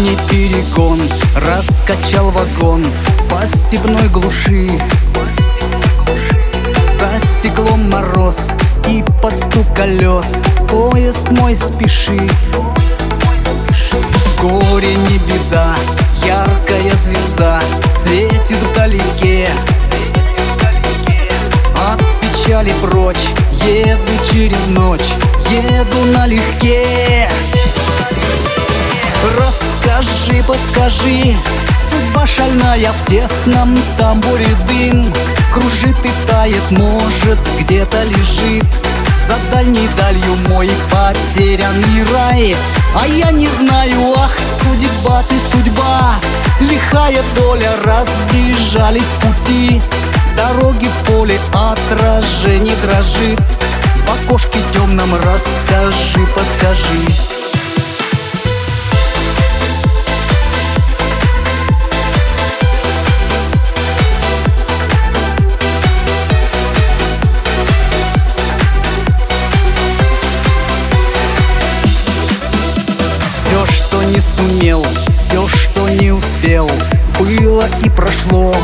не перегон, раскачал вагон по степной глуши. За стеклом мороз и под стук колес поезд мой спешит. Горе не беда, яркая звезда светит вдалеке. От печали прочь, еду через ночь, еду налегке. Расскажи, подскажи, судьба шальная в тесном тамбуре дым. Кружит и тает, может, где-то лежит за дальней далью мой потерянный рай. А я не знаю, ах, судьба ты, судьба, лихая доля, разбежались пути. Дороги в поле, отражение дрожит. В окошке темном расскажи, подскажи. Все, что не сумел, все, что не успел, было и прошло.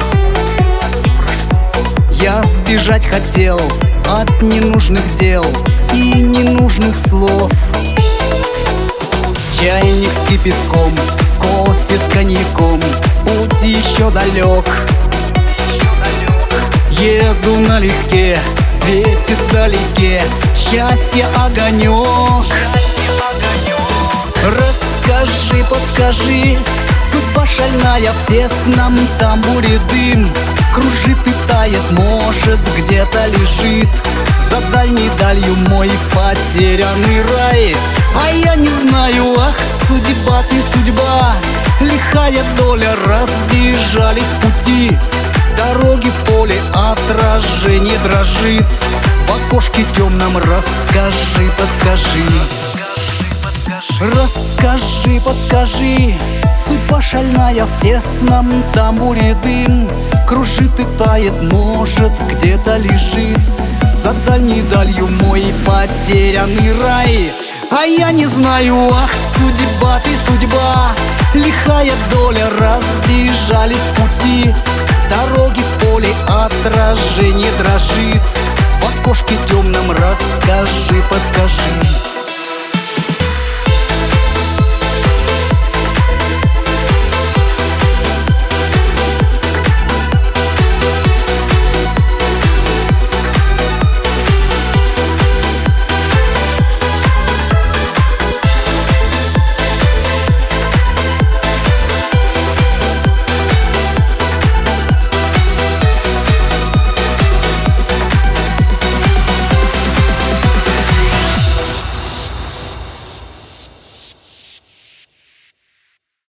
Я сбежать хотел от ненужных дел и ненужных слов. Чайник с кипятком, кофе с коньяком, путь еще далек. Еду налегке, светит вдалеке счастье огонек. Расскажи, подскажи, судьба шальная в тесном тамбуре дым. Кружит и тает, может, где-то лежит за дальней далью мой потерянный рай. А я не знаю, ах, судьба ты, судьба, лихая доля, разбежались пути. Дороги в поле, отражение дрожит. В окошке темном расскажи, подскажи. Расскажи, подскажи, судьба шальная в тесном тамбуре дым. Кружит и тает, может, где-то лежит за дальней далью мой потерянный рай. А я не знаю, ах, судьба ты, судьба, лихая доля, разбежались пути. Дороги в поле, отражение дрожит. В окошке темном расскажи, подскажи.